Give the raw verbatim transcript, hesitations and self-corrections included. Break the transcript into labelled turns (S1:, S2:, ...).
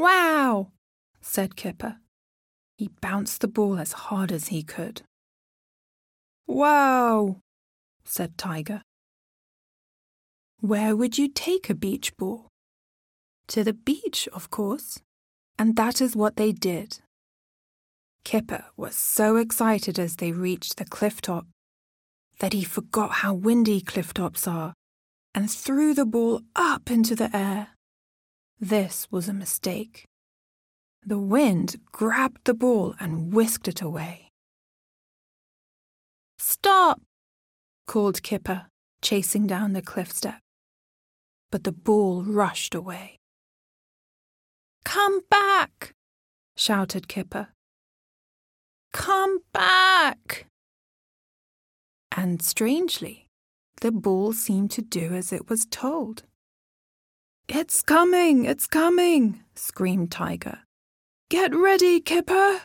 S1: "Wow!" said Kipper. He bounced the ball as hard as he could. "Whoa!" said Tiger. Where would you take a beach ball? To the beach, of course, and that is what they did. Kipper was so excited as they reached the cliff top that he forgot how windy cliff tops are and threw the ball up into the air. This was a mistake. The wind grabbed the ball and whisked it away. "Stop!" called Kipper, chasing down the cliff step. But the ball rushed away. "Come back!" shouted Kipper. "Come back!" And strangely, the ball seemed to do as it was told. "It's coming! It's coming!" screamed Tiger. "Get ready, Kipper!"